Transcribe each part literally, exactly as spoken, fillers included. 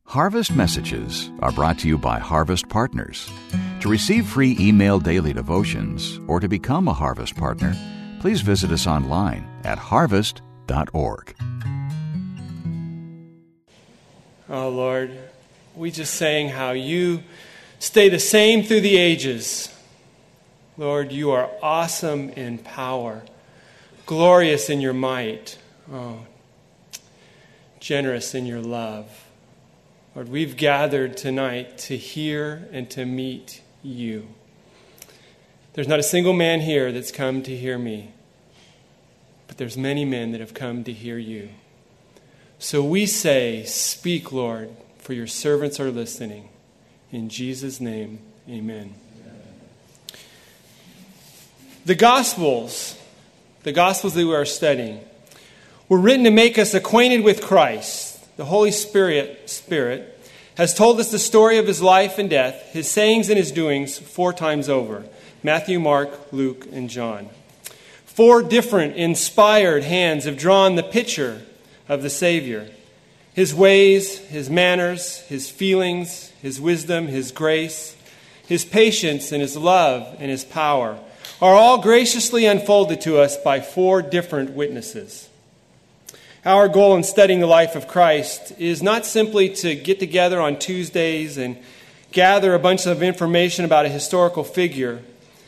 Harvest Messages are brought to you by Harvest Partners. To receive free email daily devotions or to become a Harvest Partner, please visit us online at harvest dot org. Oh, Lord, we just sang how you stay the same through the ages. Lord, you are awesome in power, glorious in your might, oh, generous in your love. Lord, we've gathered tonight to hear and to meet you. There's not a single man here that's come to hear me, but there's many men that have come to hear you. So we say, speak, Lord, for your servants are listening. In Jesus' name, amen. The Gospels, the Gospels that we are studying, were written to make us acquainted with Christ. The Holy Spirit, Spirit has told us the story of his life and death, his sayings and his doings four times over. Matthew, Mark, Luke, and John. Four different inspired hands have drawn the picture of the Savior. His ways, his manners, his feelings, his wisdom, his grace, his patience, and his love and his power are all graciously unfolded to us by four different witnesses. Our goal in studying the life of Christ is not simply to get together on Tuesdays and gather a bunch of information about a historical figure,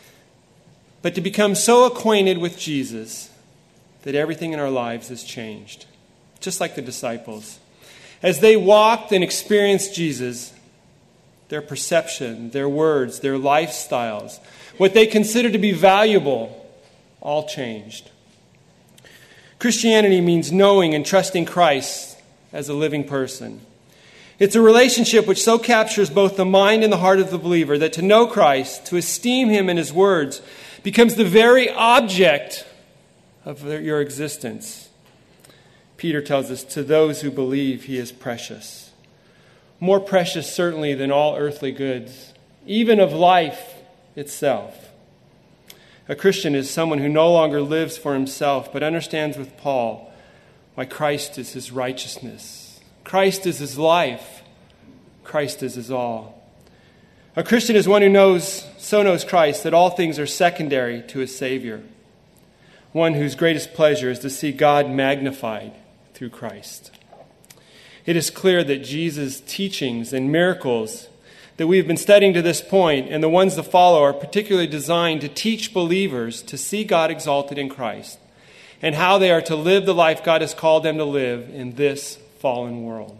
but to become so acquainted with Jesus that everything in our lives is changed, just like the disciples. As they walked and experienced Jesus, their perception, their words, their lifestyles, what they considered to be valuable, all changed. Christianity means knowing and trusting Christ as a living person. It's a relationship which so captures both the mind and the heart of the believer that to know Christ, to esteem him and his words, becomes the very object of your existence. Peter tells us, to those who believe he is precious. More precious certainly than all earthly goods, even of life itself. A Christian is someone who no longer lives for himself, but understands with Paul why Christ is his righteousness. Christ is his life. Christ is his all. A Christian is one who knows, so knows Christ, that all things are secondary to his Savior. One whose greatest pleasure is to see God magnified through Christ. It is clear that Jesus' teachings and miracles that we've been studying to this point, and the ones that follow, are particularly designed to teach believers to see God exalted in Christ and how they are to live the life God has called them to live in this fallen world.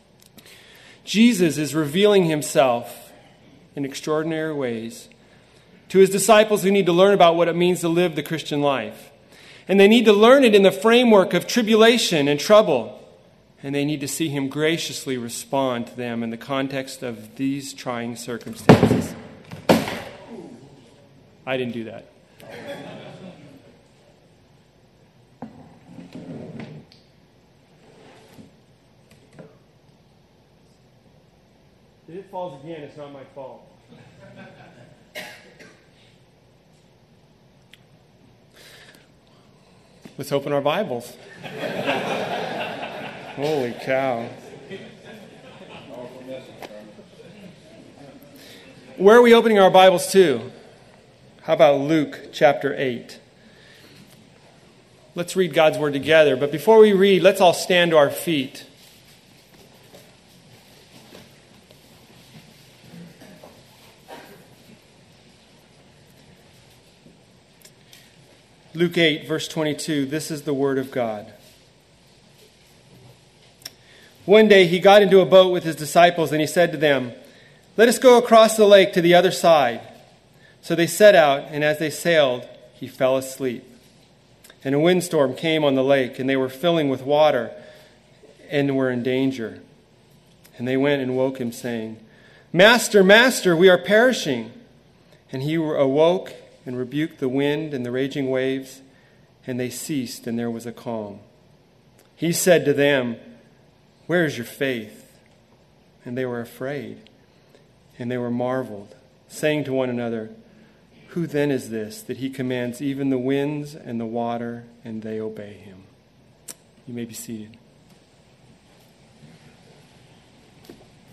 Jesus is revealing himself in extraordinary ways to his disciples who need to learn about what it means to live the Christian life. And they need to learn it in the framework of tribulation and trouble. And they need to see him graciously respond to them in the context of these trying circumstances. I didn't do that. If it falls again, it's not my fault. Let's open our Bibles. Holy cow. Where are we opening our Bibles to? How about Luke chapter eight? Let's read God's word together. But before we read, let's all stand to our feet. Luke eight, verse twenty-two, this is the word of God. One day he got into a boat with his disciples and he said to them, "Let us go across the lake to the other side." So they set out, and as they sailed, he fell asleep. And a windstorm came on the lake, and they were filling with water and were in danger. And they went and woke him, saying, "Master, Master, we are perishing." And he awoke and rebuked the wind and the raging waves, and they ceased, and there was a calm. He said to them, "Where is your faith?" And they were afraid, and they were marveled, saying to one another, "Who then is this, that he commands even the winds and the water, and they obey him?" You may be seated.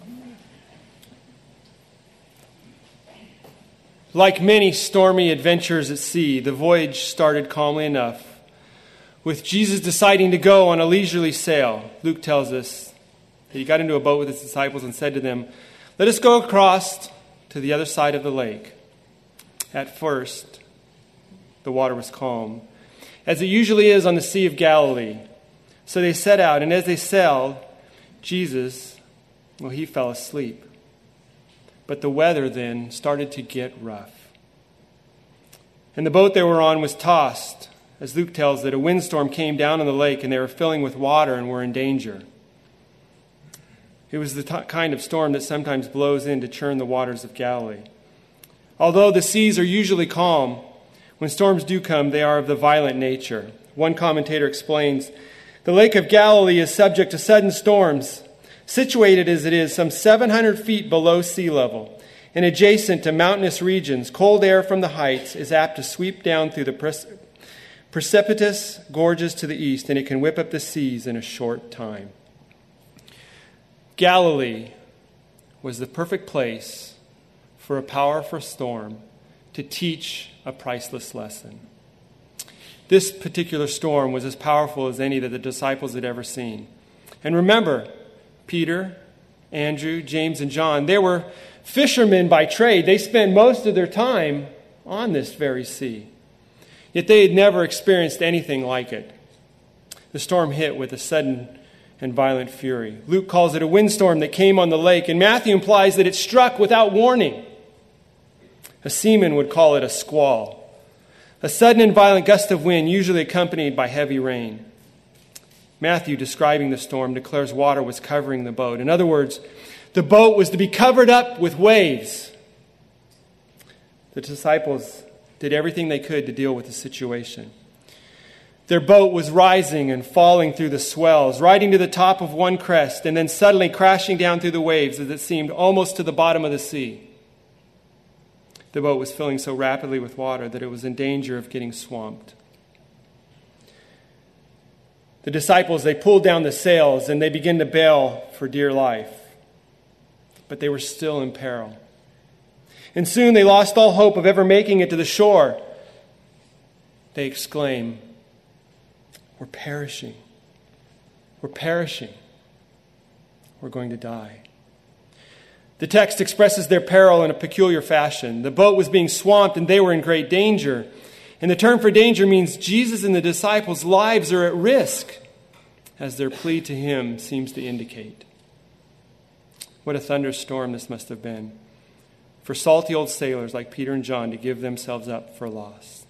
Like many stormy adventures at sea, the voyage started calmly enough, with Jesus deciding to go on a leisurely sail. Luke tells us that he got into a boat with his disciples and said to them, "Let us go across to the other side of the lake." At first, the water was calm, as it usually is on the Sea of Galilee. So they set out, and as they sailed, Jesus, well, he fell asleep. But the weather then started to get rough. And the boat they were on was tossed, as Luke tells that a windstorm came down on the lake and they were filling with water and were in danger. It was the t- kind of storm that sometimes blows in to churn the waters of Galilee. Although the seas are usually calm, when storms do come, they are of the violent nature. One commentator explains, the Lake of Galilee is subject to sudden storms, situated as it is some seven hundred feet below sea level and adjacent to mountainous regions. Cold air from the heights is apt to sweep down through the pre- precipitous gorges to the east, and it can whip up the seas in a short time. Galilee was the perfect place for a powerful storm to teach a priceless lesson. This particular storm was as powerful as any that the disciples had ever seen. And remember, Peter, Andrew, James, and John, they were fishermen by trade. They spent most of their time on this very sea. Yet they had never experienced anything like it. The storm hit with a sudden and violent fury. Luke calls it a windstorm that came on the lake, and Matthew implies that it struck without warning. A seaman would call it a squall. A sudden and violent gust of wind, usually accompanied by heavy rain. Matthew, describing the storm, declares water was covering the boat. In other words, the boat was to be covered up with waves. The disciples did everything they could to deal with the situation. Their boat was rising and falling through the swells, riding to the top of one crest, and then suddenly crashing down through the waves as it seemed almost to the bottom of the sea. The boat was filling so rapidly with water that it was in danger of getting swamped. The disciples, they pulled down the sails and they began to bail for dear life. But they were still in peril. And soon they lost all hope of ever making it to the shore. They exclaim, "We're perishing. We're perishing. We're going to die." The text expresses their peril in a peculiar fashion. The boat was being swamped and they were in great danger. And the term for danger means Jesus and the disciples' lives are at risk, as their plea to him seems to indicate. What a thunderstorm this must have been for salty old sailors like Peter and John to give themselves up for lost.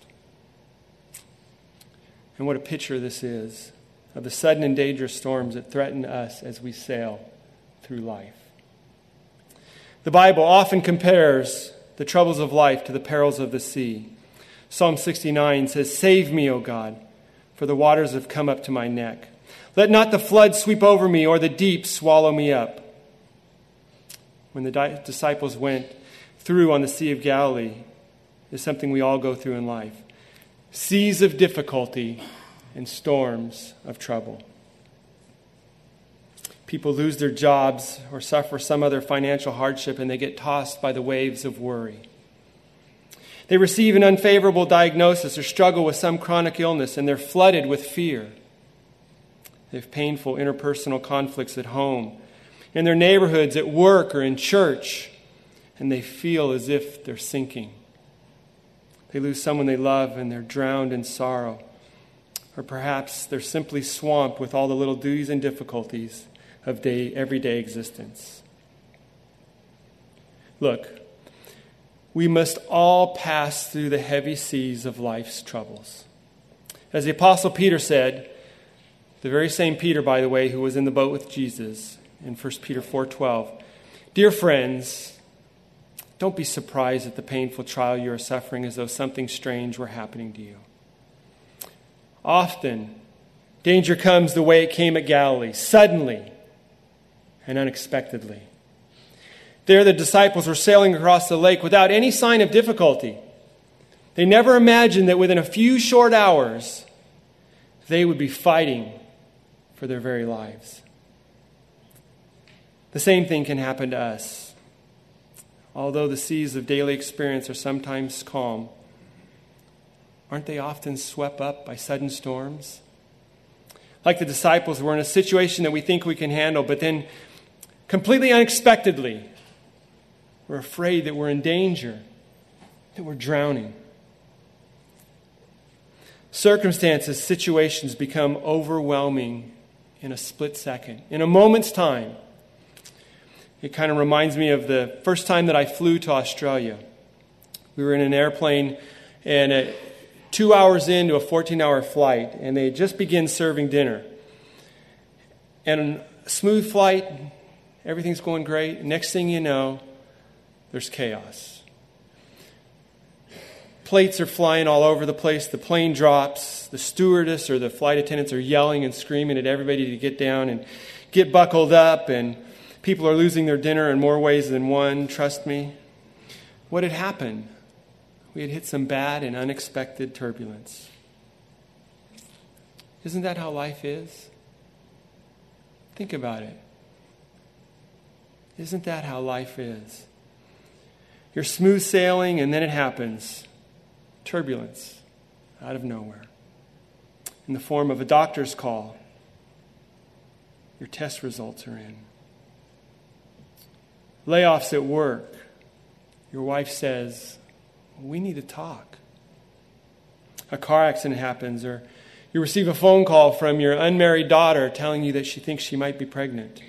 And what a picture this is of the sudden and dangerous storms that threaten us as we sail through life. The Bible often compares the troubles of life to the perils of the sea. Psalm sixty-nine says, "Save me, O God, for the waters have come up to my neck. Let not the flood sweep over me or the deep swallow me up." When the di- disciples went through on the Sea of Galilee is something we all go through in life. Seas of difficulty and storms of trouble. People lose their jobs or suffer some other financial hardship and they get tossed by the waves of worry. They receive an unfavorable diagnosis or struggle with some chronic illness and they're flooded with fear. They have painful interpersonal conflicts at home, in their neighborhoods, at work, or in church, and they feel as if they're sinking. They lose someone they love and they're drowned in sorrow. Or perhaps they're simply swamped with all the little duties and difficulties of day, everyday existence. Look, we must all pass through the heavy seas of life's troubles. As the Apostle Peter said, the very same Peter, by the way, who was in the boat with Jesus in First Peter four twelve, "Dear friends, don't be surprised at the painful trial you are suffering as though something strange were happening to you." Often, danger comes the way it came at Galilee, suddenly and unexpectedly. There the disciples were sailing across the lake without any sign of difficulty. They never imagined that within a few short hours, they would be fighting for their very lives. The same thing can happen to us. although the seas of daily experience are sometimes calm, aren't they often swept up by sudden storms? Like the disciples, we're in a situation that we think we can handle, but then completely unexpectedly, we're afraid that we're in danger, that we're drowning. Circumstances, situations become overwhelming in a split second, in a moment's time. It kind of reminds me of the first time that I flew to Australia. We were in an airplane, and at two hours into a fourteen-hour flight, and they had just begun serving dinner. And a smooth flight, everything's going great. Next thing you know, there's chaos. Plates are flying all over the place. The plane drops. The stewardess or the flight attendants are yelling and screaming at everybody to get down and get buckled up. And people are losing their dinner in more ways than one, trust me. What had happened? We had hit some bad and unexpected turbulence. Isn't that how life is? Think about it. Isn't that how life is? You're smooth sailing, and then it happens. Turbulence out of nowhere. In the form of a doctor's call. Your test results are in. Layoffs at work. Your wife says, we need to talk. A car accident happens, or you receive a phone call from your unmarried daughter telling you that she thinks she might be pregnant.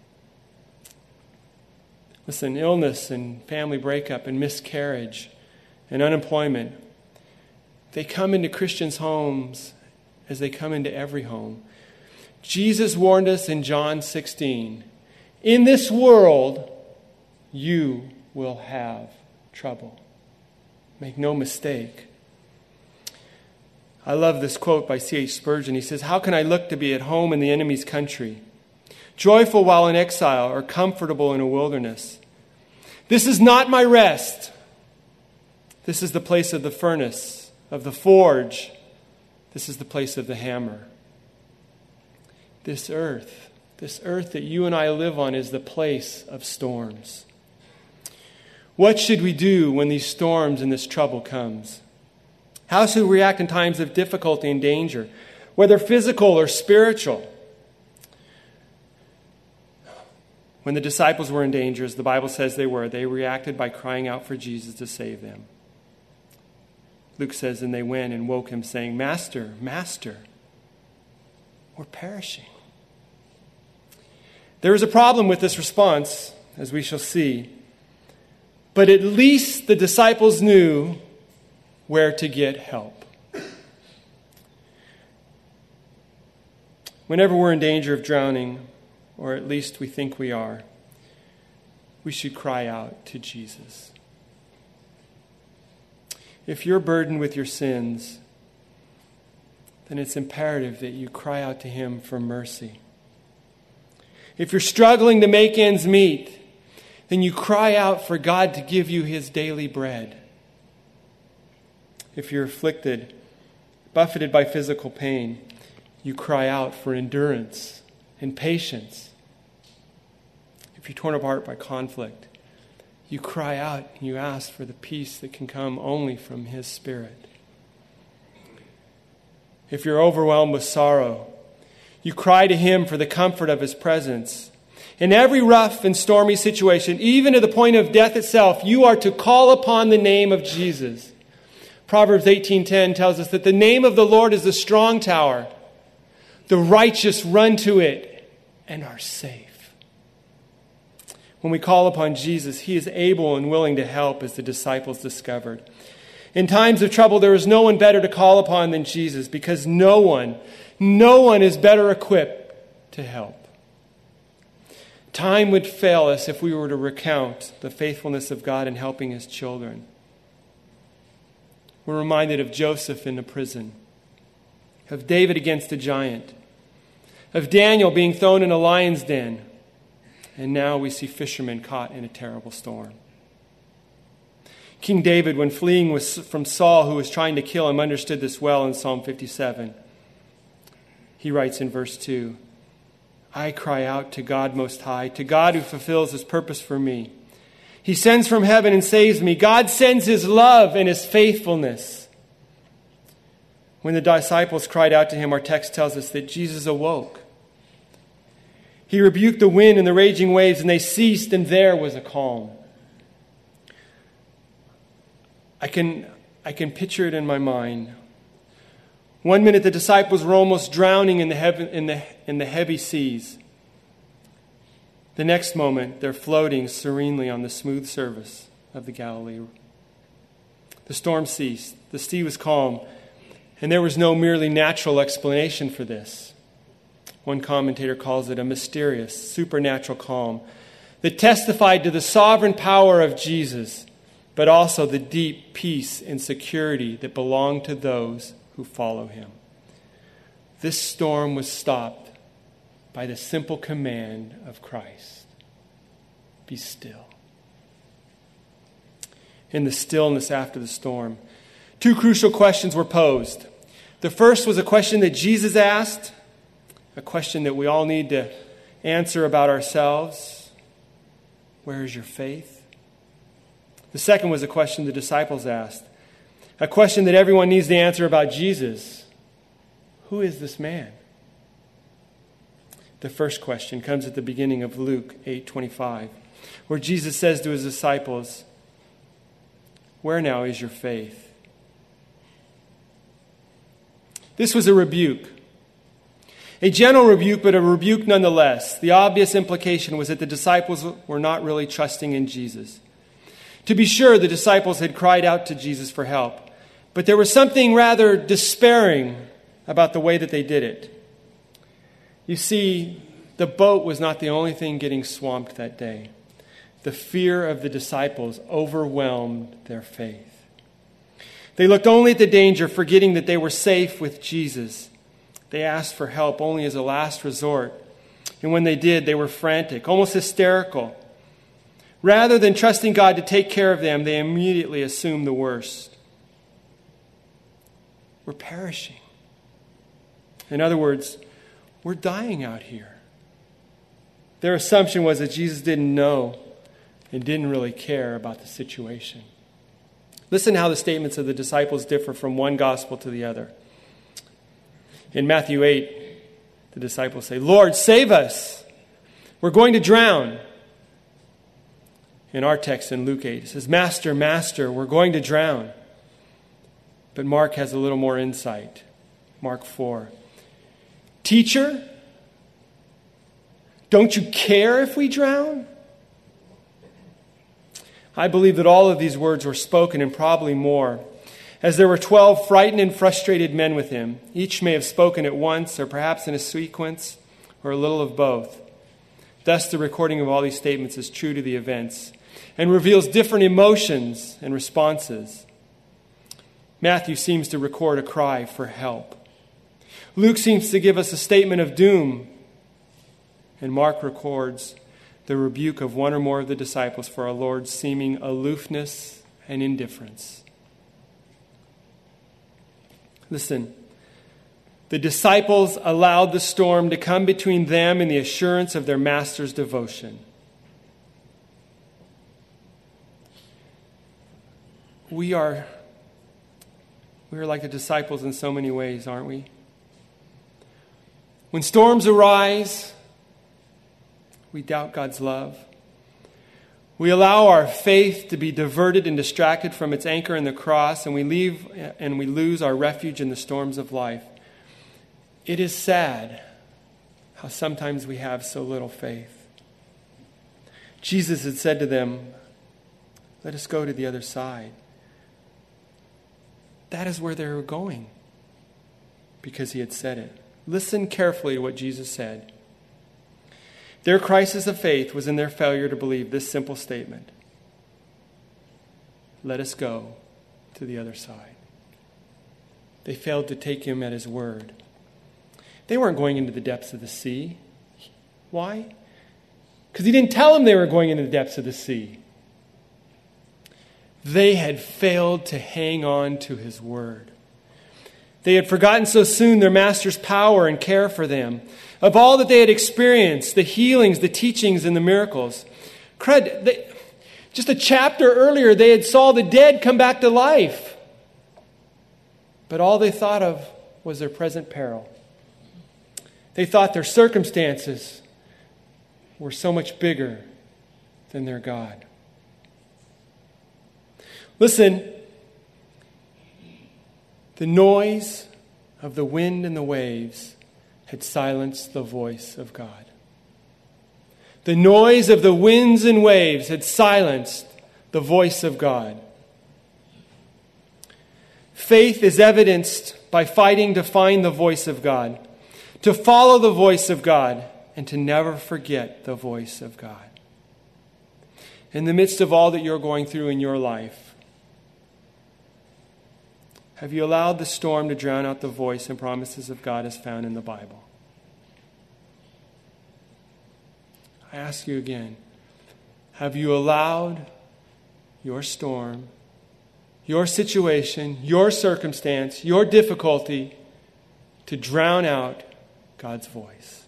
Listen, illness and family breakup and miscarriage and unemployment, they come into Christians' homes as they come into every home. Jesus warned us in John sixteen, in this world you will have trouble. Make no mistake. I love this quote by C H Spurgeon. He says, how can I look to be at home in the enemy's country, joyful while in exile, or comfortable in a wilderness? This is not my rest. This is the place of the furnace, of the forge. This is the place of the hammer. This earth, this earth that you and I live on is the place of storms. What should we do when these storms and this trouble comes? How should we react in times of difficulty and danger, whether physical or spiritual? When the disciples were in danger, as the Bible says they were, they reacted by crying out for Jesus to save them. Luke says, and they went and woke him, saying, Master, Master, we're perishing. There is a problem with this response, as we shall see. But at least the disciples knew where to get help. Whenever we're in danger of drowning, or at least we think we are, we should cry out to Jesus. If you're burdened with your sins, then it's imperative that you cry out to Him for mercy. If you're struggling to make ends meet, then you cry out for God to give you His daily bread. If you're afflicted, buffeted by physical pain, you cry out for endurance and patience. If you're torn apart by conflict, you cry out and you ask for the peace that can come only from His Spirit. If you're overwhelmed with sorrow, you cry to Him for the comfort of His presence. In every rough and stormy situation, even to the point of death itself, you are to call upon the name of Jesus. Proverbs eighteen ten tells us that the name of the Lord is a strong tower. The righteous run to it and are safe. When we call upon Jesus, He is able and willing to help, as the disciples discovered. In times of trouble, there is no one better to call upon than Jesus, because no one, no one is better equipped to help. Time would fail us if we were to recount the faithfulness of God in helping His children. We're reminded of Joseph in the prison, of David against a giant, of Daniel being thrown in a lion's den, and now we see fishermen caught in a terrible storm. King David, when fleeing from Saul, who was trying to kill him, understood this well in Psalm fifty-seven. He writes in verse two, I cry out to God Most High, to God who fulfills His purpose for me. He sends from heaven and saves me. God sends his love and his faithfulness. When the disciples cried out to him, our text tells us that Jesus awoke. He rebuked the wind and the raging waves, and they ceased, and there was a calm. I can, I can picture it in my mind. One minute the disciples were almost drowning in the, heaven, in the, in the heavy seas. The next moment, they're floating serenely on the smooth surface of the Galilee. The storm ceased. The sea was calm. And there was no merely natural explanation for this. One commentator calls it a mysterious, supernatural calm that testified to the sovereign power of Jesus, but also the deep peace and security that belong to those who follow him. This storm was stopped by the simple command of Christ. Be still. In the stillness after the storm, two crucial questions were posed. The first was a question that Jesus asked, a question that we all need to answer about ourselves. Where is your faith? The second was a question the disciples asked, a question that everyone needs to answer about Jesus. Who is this man? The first question comes at the beginning of Luke eight twenty-five, where Jesus says to his disciples, where now is your faith? This was a rebuke. A gentle rebuke, but a rebuke nonetheless. The obvious implication was that the disciples were not really trusting in Jesus. To be sure, the disciples had cried out to Jesus for help, but there was something rather despairing about the way that they did it. You see, the boat was not the only thing getting swamped that day. The fear of the disciples overwhelmed their faith. They looked only at the danger, forgetting that they were safe with Jesus. They asked for help only as a last resort. And when they did, they were frantic, almost hysterical. Rather than trusting God to take care of them, they immediately assumed the worst. We're perishing. In other words, we're dying out here. Their assumption was that Jesus didn't know and didn't really care about the situation. Listen how the statements of the disciples differ from one gospel to the other. In Matthew eight, the disciples say, Lord, save us. We're going to drown. In our text in Luke eight, it says, Master, Master, we're going to drown. But Mark has a little more insight. Mark four. Teacher, don't you care if we drown? I believe that all of these words were spoken, and probably more, as there were twelve frightened and frustrated men with him. Each may have spoken at once, or perhaps in a sequence, or a little of both. Thus, the recording of all these statements is true to the events and reveals different emotions and responses. Matthew seems to record a cry for help. Luke seems to give us a statement of doom, and Mark records the rebuke of one or more of the disciples for our Lord's seeming aloofness and indifference. Listen, the disciples allowed the storm to come between them and the assurance of their master's devotion. We are, we are like the disciples in so many ways, aren't we? When storms arise, we doubt God's love. We allow our faith to be diverted and distracted from its anchor in the cross, and we leave and we lose our refuge in the storms of life. It is sad how sometimes we have so little faith. Jesus had said to them, let us go to the other side. That is where they were going, because he had said it. Listen carefully to what Jesus said. Their crisis of faith was in their failure to believe this simple statement. Let us go to the other side. They failed to take him at his word. They weren't going into the depths of the sea. Why? Because he didn't tell them they were going into the depths of the sea. They had failed to hang on to his word. They had forgotten so soon their master's power and care for them. Of all that they had experienced, the healings, the teachings, and the miracles. Crud, they, Just a chapter earlier, they had saw the dead come back to life. But all they thought of was their present peril. They thought their circumstances were so much bigger than their God. Listen, the noise of the wind and the waves had silenced the voice of God. The noise of the winds and waves had silenced the voice of God. Faith is evidenced by fighting to find the voice of God, to follow the voice of God, and to never forget the voice of God. In the midst of all that you're going through in your life, have you allowed the storm to drown out the voice and promises of God as found in the Bible? I ask you again, have you allowed your storm, your situation, your circumstance, your difficulty to drown out God's voice?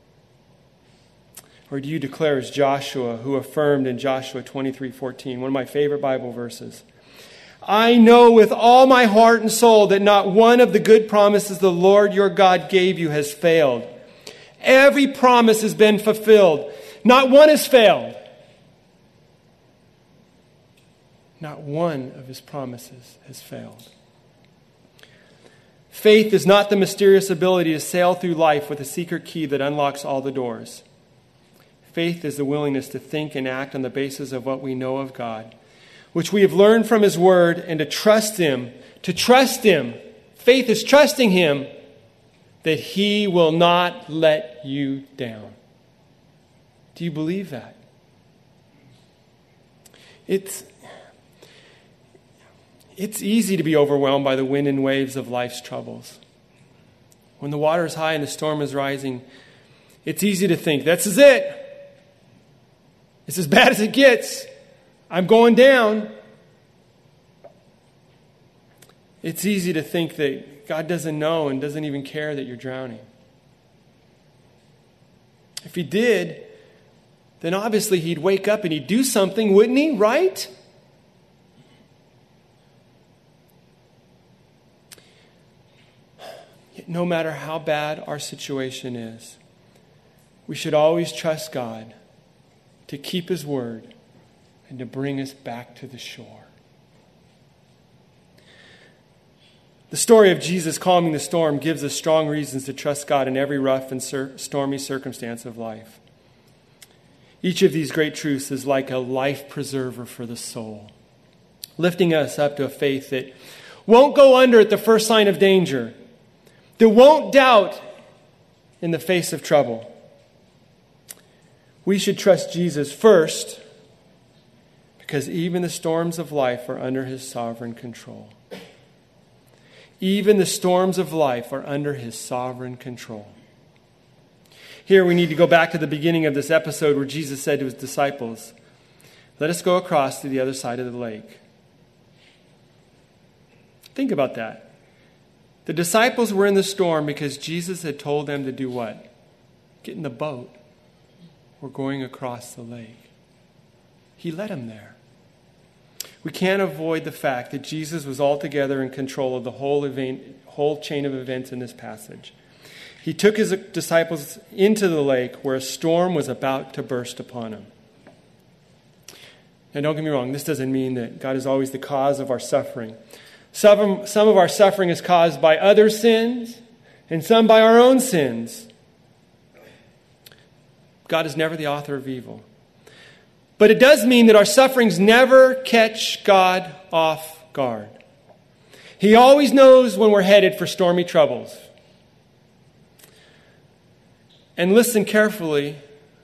Or do you declare as Joshua, who affirmed in Joshua twenty-three fourteen, one of my favorite Bible verses, I know with all my heart and soul that not one of the good promises the Lord your God gave you has failed. Every promise has been fulfilled. Not one has failed. Not one of his promises has failed. Faith is not the mysterious ability to sail through life with a secret key that unlocks all the doors. Faith is the willingness to think and act on the basis of what we know of God, which we have learned from his word, and to trust him. To trust him. Faith is trusting him that he will not let you down. Do you believe that? It's, it's easy to be overwhelmed by the wind and waves of life's troubles. When the water is high and the storm is rising, it's easy to think, this is it. It's as bad as it gets. I'm going down. It's easy to think that God doesn't know and doesn't even care that you're drowning. If he did, then obviously he'd wake up and he'd do something, wouldn't he? Right? Yet no matter how bad our situation is, we should always trust God to keep his word and to bring us back to the shore. The story of Jesus calming the storm gives us strong reasons to trust God in every rough and sur- stormy circumstance of life. Each of these great truths is like a life preserver for the soul, lifting us up to a faith that won't go under at the first sign of danger, that won't doubt in the face of trouble. We should trust Jesus first because even the storms of life are under his sovereign control. Even the storms of life are under his sovereign control. Here we need to go back to the beginning of this episode where Jesus said to his disciples, let us go across to the other side of the lake. Think about that. The disciples were in the storm because Jesus had told them to do what? Get in the boat. We're going across the lake. He led them there. We can't avoid the fact that Jesus was altogether in control of the whole event, whole chain of events in this passage. He took his disciples into the lake where a storm was about to burst upon them. Now, don't get me wrong. This doesn't mean that God is always the cause of our suffering. Some, some of our suffering is caused by other sins and some by our own sins. God is never the author of evil. But it does mean that our sufferings never catch God off guard. He always knows when we're headed for stormy troubles. And listen carefully.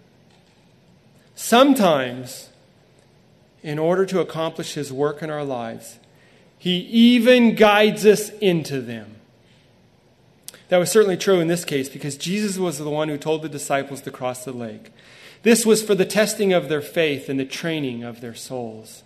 Sometimes, in order to accomplish his work in our lives, he even guides us into them. That was certainly true in this case because Jesus was the one who told the disciples to cross the lake. This was for the testing of their faith and the training of their souls.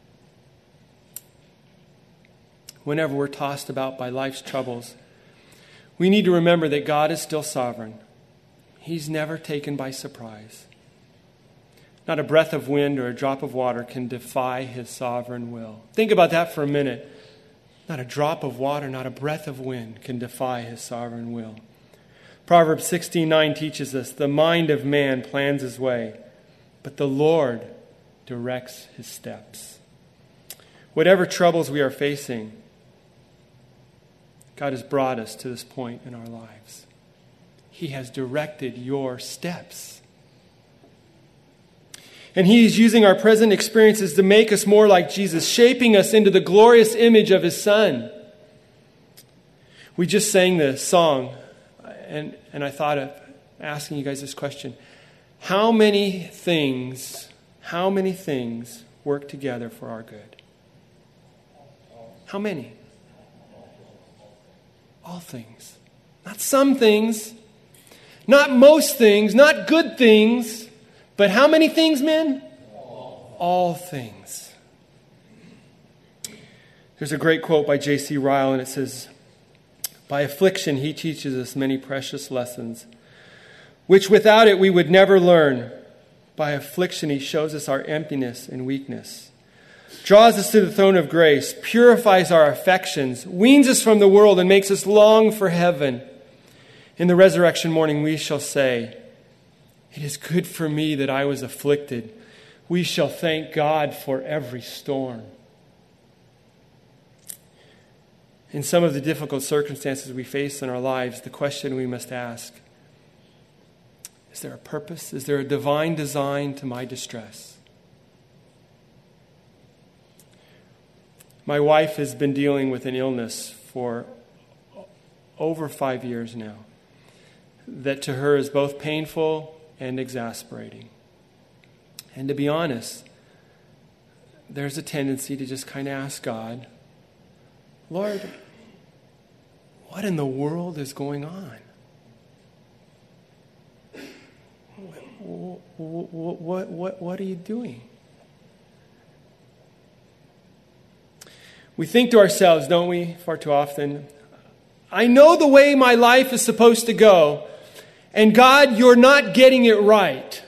Whenever we're tossed about by life's troubles, we need to remember that God is still sovereign. He's never taken by surprise. Not a breath of wind or a drop of water can defy his sovereign will. Think about that for a minute. Not a drop of water, not a breath of wind can defy his sovereign will. Proverbs sixteen nine teaches us, the mind of man plans his way, but the Lord directs his steps. Whatever troubles we are facing, God has brought us to this point in our lives. He has directed your steps. And He's using our present experiences to make us more like Jesus, shaping us into the glorious image of His Son. We just sang the song, and, and I thought of asking you guys this question. How many things, how many things work together for our good? How many? All things. Not some things, not most things, not good things, but how many things, men? All, All things. There's a great quote by J C Ryle, and it says, by affliction he teaches us many precious lessons, which without it we would never learn. By affliction he shows us our emptiness and weakness, draws us to the throne of grace, purifies our affections, weans us from the world, and makes us long for heaven. In the resurrection morning we shall say, it is good for me that I was afflicted. We shall thank God for every storm. In some of the difficult circumstances we face in our lives, the question we must ask, is there a purpose? Is there a divine design to my distress? My wife has been dealing with an illness for over five years now that to her is both painful and exasperating. And to be honest, there's a tendency to just kind of ask God, Lord, what in the world is going on? What, what, what, what are you doing? We think to ourselves, don't we, far too often, I know the way my life is supposed to go, and God, you're not getting it right.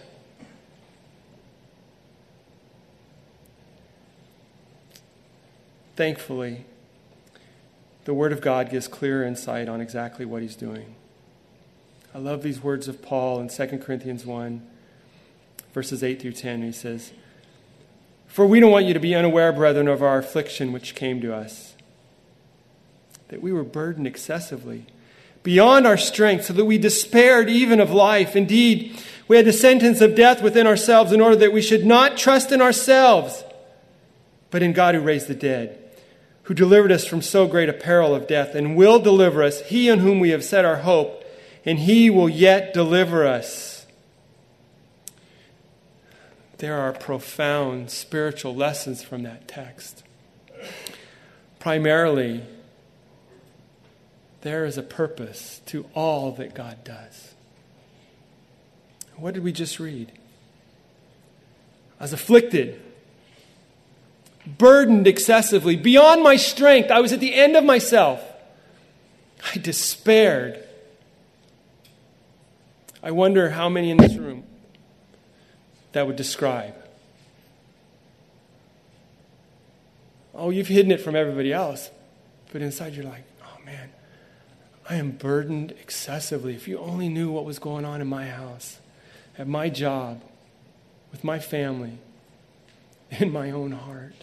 Thankfully, the Word of God gives clear insight on exactly what He's doing. I love these words of Paul in Second Corinthians one, verses eight through ten. He says, for we don't want you to be unaware, brethren, of our affliction which came to us, that we were burdened excessively, beyond our strength, so that we despaired even of life. Indeed, we had the sentence of death within ourselves in order that we should not trust in ourselves, but in God who raised the dead, who delivered us from so great a peril of death, and will deliver us, He on whom we have set our hope, and He will yet deliver us. There are profound spiritual lessons from that text. Primarily, there is a purpose to all that God does. What did we just read? I was afflicted, burdened excessively, beyond my strength. I was at the end of myself. I despaired. I wonder how many in this room that would describe. Oh, you've hidden it from everybody else, but inside you're like, oh man, I am burdened excessively. If you only knew what was going on in my house, at my job, with my family, in my own heart.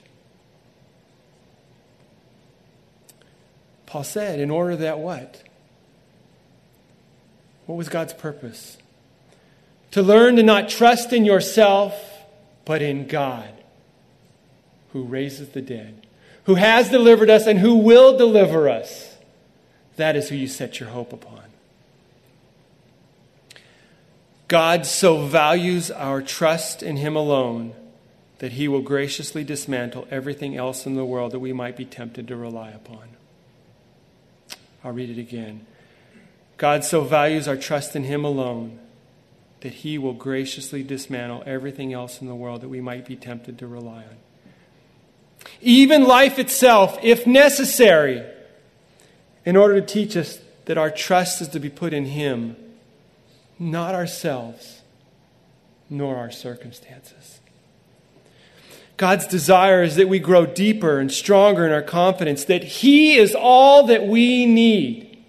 Paul said, in order that what? What was God's purpose? To learn to not trust in yourself, but in God, who raises the dead, who has delivered us and who will deliver us. That is who you set your hope upon. God so values our trust in Him alone that He will graciously dismantle everything else in the world that we might be tempted to rely upon. I'll read it again. God so values our trust in Him alone that He will graciously dismantle everything else in the world that we might be tempted to rely on. Even life itself, if necessary, in order to teach us that our trust is to be put in Him, not ourselves, nor our circumstances. God's desire is that we grow deeper and stronger in our confidence that He is all that we need.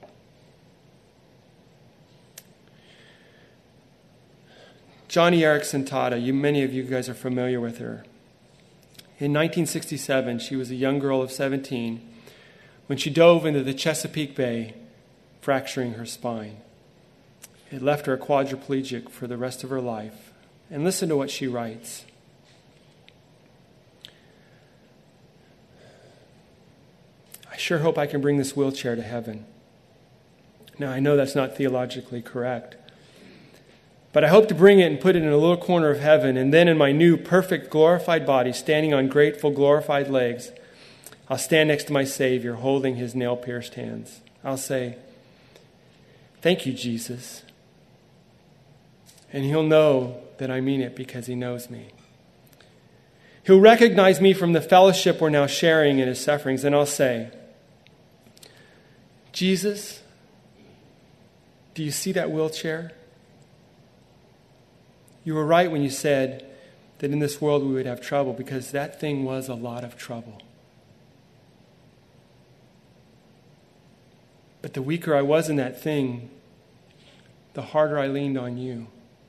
Joni Eareckson Tada, you, many of you guys are familiar with her. In nineteen sixty-seven, she was a young girl of seventeen when she dove into the Chesapeake Bay, fracturing her spine. It left her a quadriplegic for the rest of her life. And listen to what she writes. I sure hope I can bring this wheelchair to heaven. Now, I know that's not theologically correct, but I hope to bring it and put it in a little corner of heaven, and then in my new, perfect, glorified body, standing on grateful, glorified legs, I'll stand next to my Savior, holding His nail-pierced hands. I'll say, "Thank you, Jesus." And He'll know that I mean it because He knows me. He'll recognize me from the fellowship we're now sharing in His sufferings, and I'll say, "Jesus, do you see that wheelchair? You were right when you said that in this world we would have trouble, because that thing was a lot of trouble. But the weaker I was in that thing, the harder I leaned on you.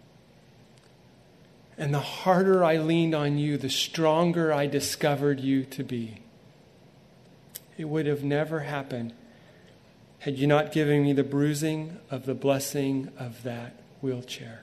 And the harder I leaned on you, the stronger I discovered you to be. It would have never happened had you not given me the bruising of the blessing of that wheelchair."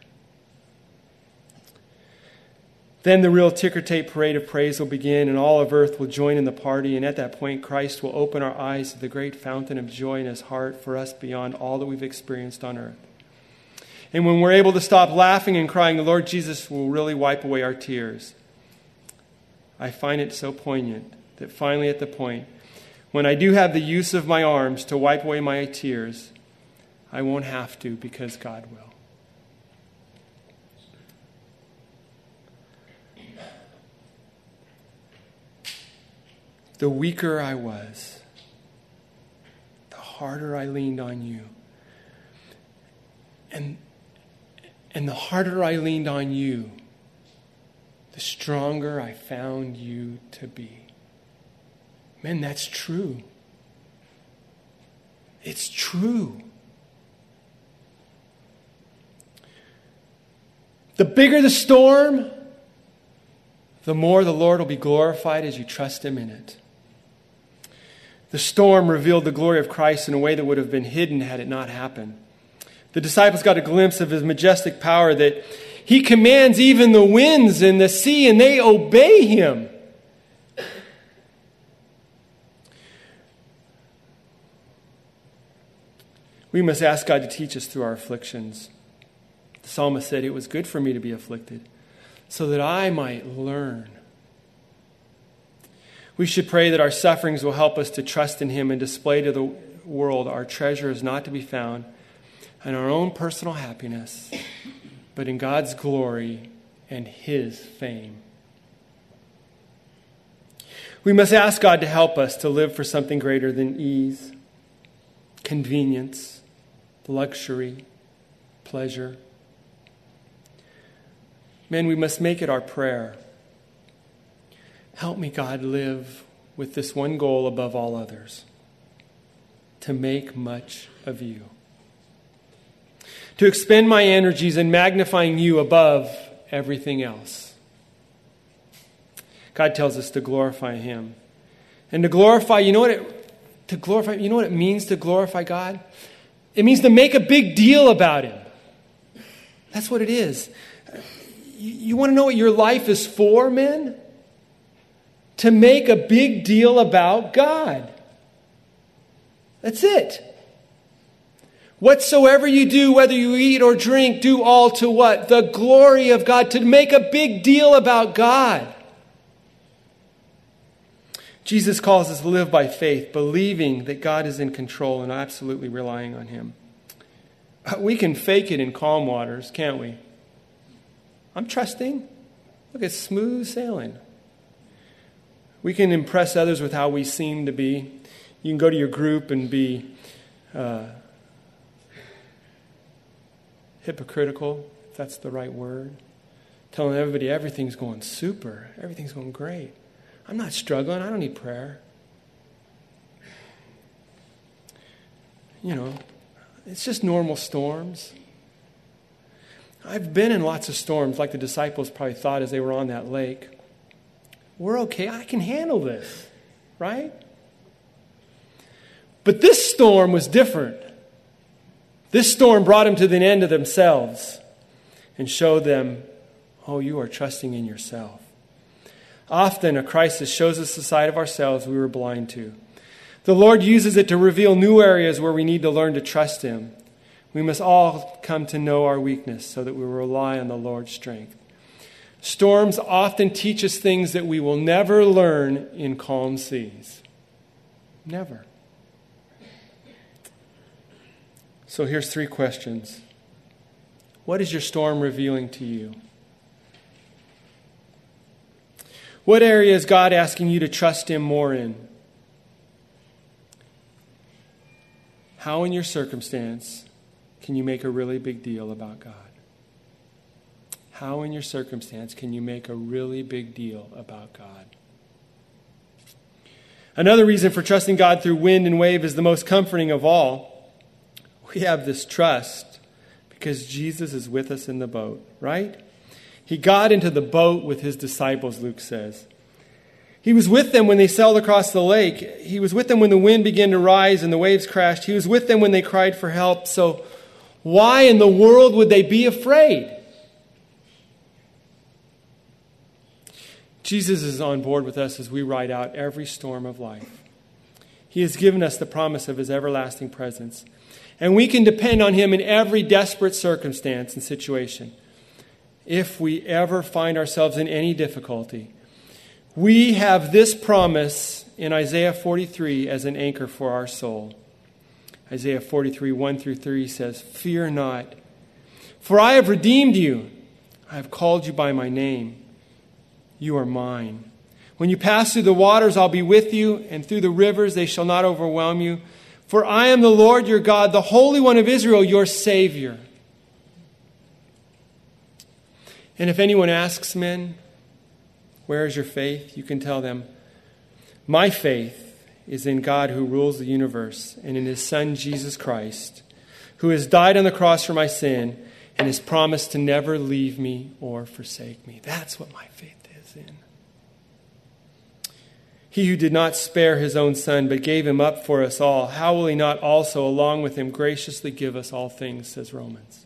Then the real ticker tape parade of praise will begin, and all of earth will join in the party. And at that point, Christ will open our eyes to the great fountain of joy in His heart for us beyond all that we've experienced on earth. And when we're able to stop laughing and crying, the Lord Jesus will really wipe away our tears. I find it so poignant that finally at the point, when I do have the use of my arms to wipe away my tears, I won't have to, because God will. The weaker I was, the harder I leaned on you. And, and the harder I leaned on you, the stronger I found you to be. Man, that's true. It's true. The bigger the storm, the more the Lord will be glorified as you trust Him in it. The storm revealed the glory of Christ in a way that would have been hidden had it not happened. The disciples got a glimpse of His majestic power, that He commands even the winds and the sea, and they obey Him. We must ask God to teach us through our afflictions. The psalmist said, "It was good for me to be afflicted, so that I might learn." We should pray that our sufferings will help us to trust in Him and display to the world our treasure is not to be found in our own personal happiness, but in God's glory and His fame. We must ask God to help us to live for something greater than ease, convenience, luxury, pleasure. Men, we must make it our prayer. Help me, God, live with this one goal above all others: to make much of you. To expend my energies in magnifying you above everything else. God tells us to glorify Him. And to glorify, you know what it, to glorify, you know what it means to glorify God? It means to make a big deal about Him. That's what it is. You, you want to know what your life is for, men? To make a big deal about God. That's it. Whatsoever you do, whether you eat or drink, do all to what? The glory of God. To make a big deal about God. Jesus calls us to live by faith, believing that God is in control and absolutely relying on Him. We can fake it in calm waters, can't we? I'm trusting. Look, it's smooth sailing. We can impress others with how we seem to be. You can go to your group and be uh, hypocritical, if that's the right word. telling everybody everything's going super, everything's going great. I'm not struggling. I don't need prayer. You know, it's just normal storms. I've been in lots of storms like the disciples probably thought as they were on that lake. We're okay. I can handle this, right? But this storm was different. This storm brought them to the end of themselves and showed them, oh, you are trusting in yourself. Often a crisis shows us the side of ourselves we were blind to. The Lord uses it to reveal new areas where we need to learn to trust Him. We must all come to know our weakness so that we rely on the Lord's strength. Storms often teach us things that we will never learn in calm seas. Never. So here's three questions. What is your storm revealing to you? What area is God asking you to trust Him more in? How in your circumstance can you make a really big deal about God? How in your circumstance can you make a really big deal about God? Another reason for trusting God through wind and wave is the most comforting of all. We have this trust because Jesus is with us in the boat, right? He got into the boat with His disciples, Luke says. He was with them when they sailed across the lake. He was with them when the wind began to rise and the waves crashed. He was with them when they cried for help. So why in the world would they be afraid? Jesus is on board with us as we ride out every storm of life. He has given us the promise of His everlasting presence. And we can depend on Him in every desperate circumstance and situation. If we ever find ourselves in any difficulty, we have this promise in Isaiah forty-three as an anchor for our soul. Isaiah forty-three, one through three says, "Fear not, for I have redeemed you. I have called you by my name. You are mine. When you pass through the waters, I'll be with you, and through the rivers, they shall not overwhelm you. For I am the Lord your God, the Holy One of Israel, your Savior." And if anyone asks men, "Where is your faith?" you can tell them, "My faith is in God who rules the universe and in His Son, Jesus Christ, who has died on the cross for my sin and has promised to never leave me or forsake me." That's what my faith is in. He who did not spare His own Son but gave Him up for us all, how will He not also along with Him graciously give us all things, says Romans.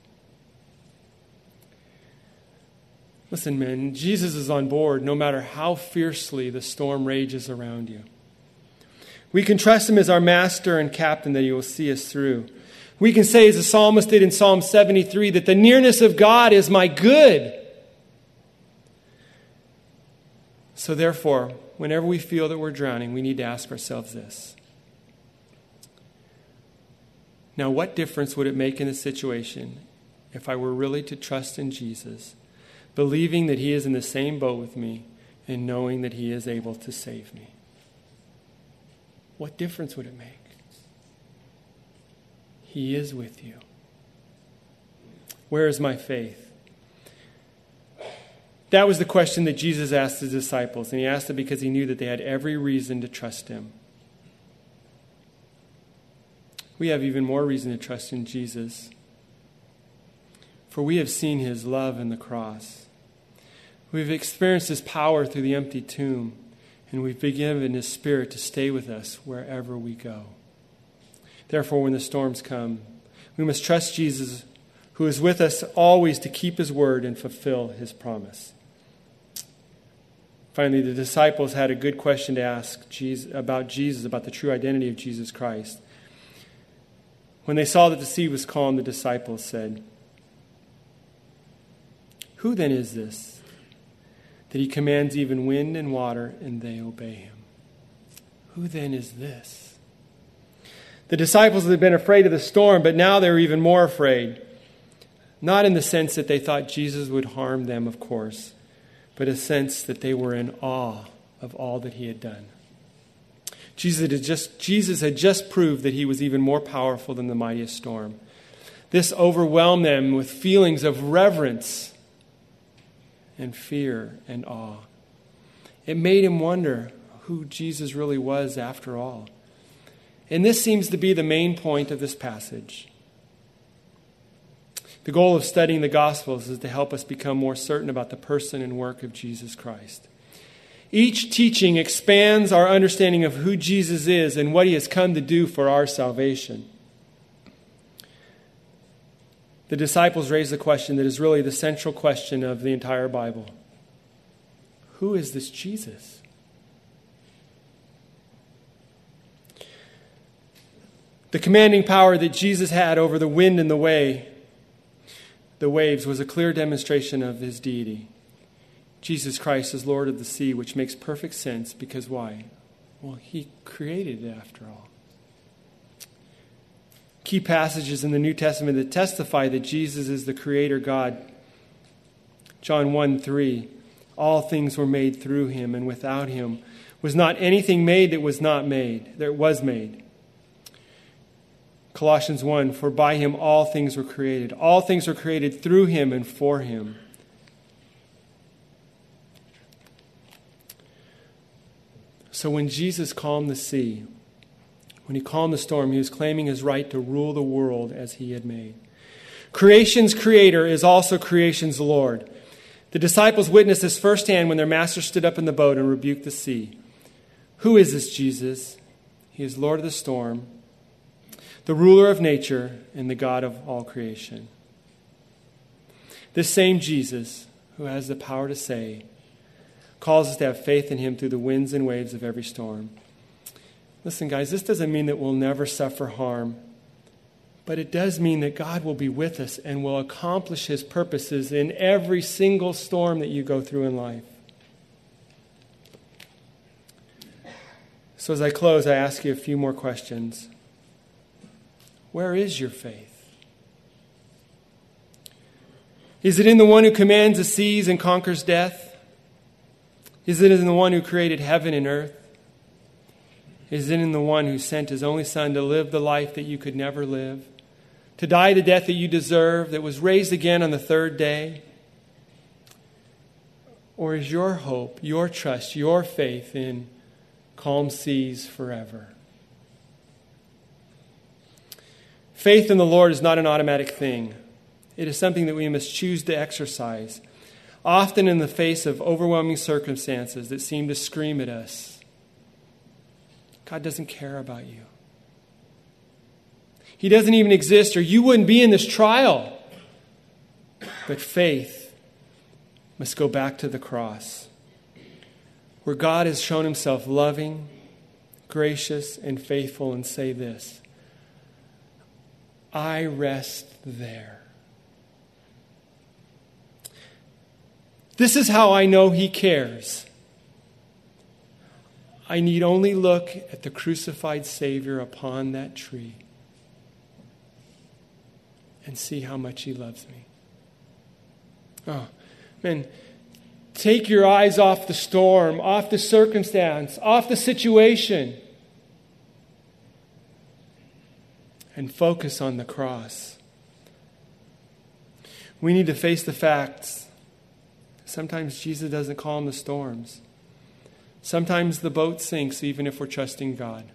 Listen, men, Jesus is on board no matter how fiercely the storm rages around you. We can trust Him as our master and captain that He will see us through. We can say, as the psalmist did in Psalm seventy-three, that the nearness of God is my good. So therefore, whenever we feel that we're drowning, we need to ask ourselves this. Now, what difference would it make in the situation if I were really to trust in Jesus, believing that He is in the same boat with me and knowing that He is able to save me? What difference would it make? He is with you. Where is my faith? That was the question that Jesus asked His disciples, and He asked it because He knew that they had every reason to trust Him. We have even more reason to trust in Jesus, for we have seen His love in the cross. We've experienced His power through the empty tomb, and we've been given His Spirit to stay with us wherever we go. Therefore, when the storms come, we must trust Jesus, who is with us always to keep His word and fulfill His promise. Finally, the disciples had a good question to ask Jesus, about Jesus, about the true identity of Jesus Christ. When they saw that the sea was calm, the disciples said, "Who then is this, that He commands even wind and water, and they obey Him?" Who then is this? The disciples had been afraid of the storm, but now they were even more afraid. Not in the sense that they thought Jesus would harm them, of course, but a sense that they were in awe of all that He had done. Jesus had just, Jesus had just proved that He was even more powerful than the mightiest storm. This overwhelmed them with feelings of reverence and fear and awe. It made him wonder who Jesus really was after all. And this seems to be the main point of this passage. The goal of studying the Gospels is to help us become more certain about the person and work of Jesus Christ. Each teaching expands our understanding of who Jesus is and what he has come to do for our salvation. The disciples raised the question that is really the central question of the entire Bible. Who is this Jesus? The commanding power that Jesus had over the wind and the way, the waves, was a clear demonstration of his deity. Jesus Christ is Lord of the sea, which makes perfect sense because why? Well, he created it after all. Key passages in the New Testament that testify that Jesus is the Creator God. John one three, all things were made through him, and without him was not anything made that was not made, that was made. Colossians one, for by him all things were created. All things were created through him and for him. So when Jesus calmed the sea, when he calmed the storm, he was claiming his right to rule the world as he had made. Creation's creator is also creation's Lord. The disciples witnessed this firsthand when their master stood up in the boat and rebuked the sea. Who is this Jesus? He is Lord of the storm, the ruler of nature, and the God of all creation. This same Jesus, who has the power to say, calls us to have faith in him through the winds and waves of every storm. Listen, guys, this doesn't mean that we'll never suffer harm, but it does mean that God will be with us and will accomplish his purposes in every single storm that you go through in life. So as I close, I ask you a few more questions. Where is your faith? Is it in the one who commands the seas and conquers death? Is it in the one who created heaven and earth? Is it in the one who sent his only Son to live the life that you could never live, to die the death that you deserve, that was raised again on the third day? Or is your hope, your trust, your faith in calm seas forever? Faith in the Lord is not an automatic thing. It is something that we must choose to exercise, often in the face of overwhelming circumstances that seem to scream at us. God doesn't care about you. He doesn't even exist, or you wouldn't be in this trial. But faith must go back to the cross, where God has shown himself loving, gracious, and faithful, and say this: I rest there. This is how I know he cares. I need only look at the crucified Savior upon that tree and see how much he loves me. Oh, man, take your eyes off the storm, off the circumstance, off the situation, and focus on the cross. We need to face the facts. Sometimes Jesus doesn't calm the storms. Sometimes the boat sinks even if we're trusting God.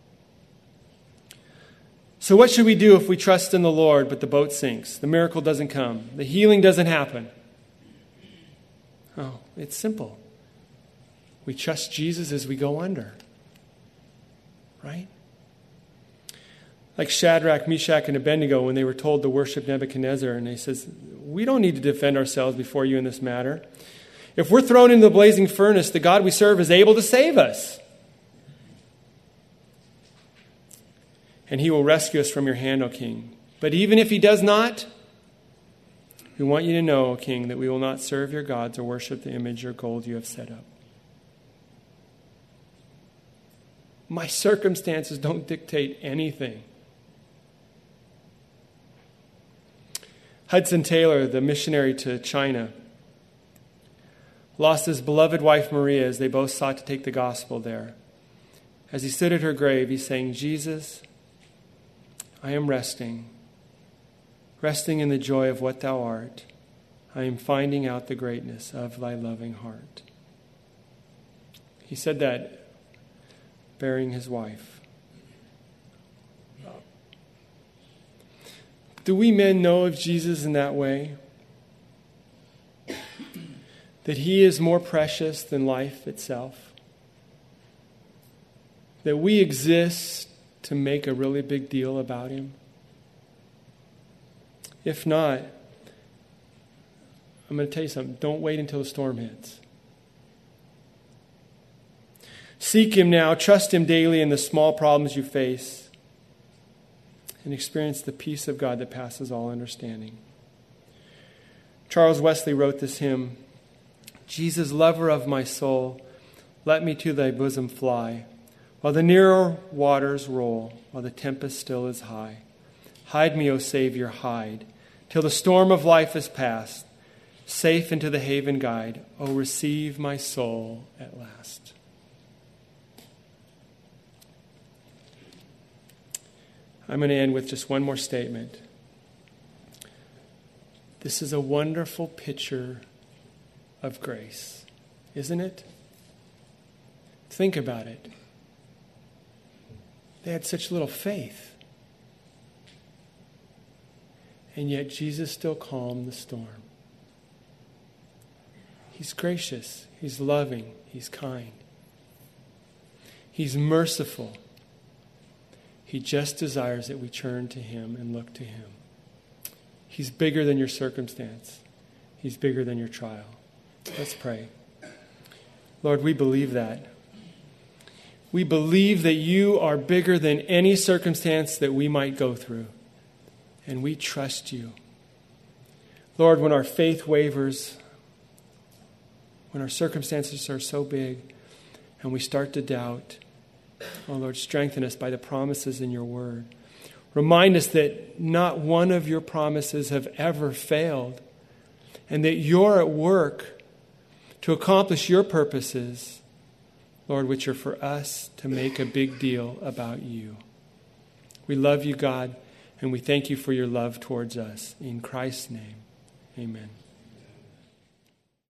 So what should we do if we trust in the Lord but the boat sinks? The miracle doesn't come. The healing doesn't happen. Oh, it's simple. We trust Jesus as we go under. Right? Like Shadrach, Meshach, and Abednego when they were told to worship Nebuchadnezzar, and they says, we don't need to defend ourselves before you in this matter. If we're thrown into the blazing furnace, the God we serve is able to save us. And he will rescue us from your hand, O king. But even if he does not, we want you to know, O king, that we will not serve your gods or worship the image or gold you have set up. My circumstances don't dictate anything. Hudson Taylor, the missionary to China, lost his beloved wife Maria as they both sought to take the gospel there. As he stood at her grave, he sang, Jesus, I am resting, resting in the joy of what thou art. I am finding out the greatness of thy loving heart. He said that burying his wife. Do we men know of Jesus in that way? That he is more precious than life itself? That we exist to make a really big deal about him? If not, I'm going to tell you something. Don't wait until the storm hits. Seek him now. Trust him daily in the small problems you face. And experience the peace of God that passes all understanding. Charles Wesley wrote this hymn. Jesus, lover of my soul, let me to thy bosom fly, while the nearer waters roll, while the tempest still is high. Hide me, O Savior, hide, till the storm of life is past. Safe into the haven guide, O receive my soul at last. I'm going to end with just one more statement. This is a wonderful picture of grace, isn't it? Think about it. They had such little faith. And yet Jesus still calmed the storm. He's gracious. He's loving. He's kind. He's merciful. He just desires that we turn to him and look to him. He's bigger than your circumstance. He's bigger than your trial. Let's pray. Lord, we believe that. We believe that you are bigger than any circumstance that we might go through. And we trust you. Lord, when our faith wavers, when our circumstances are so big and we start to doubt, oh Lord, strengthen us by the promises in your word. Remind us that not one of your promises have ever failed, and that you're at work to accomplish your purposes, Lord, which are for us to make a big deal about you. We love you, God, and we thank you for your love towards us. In Christ's name, amen.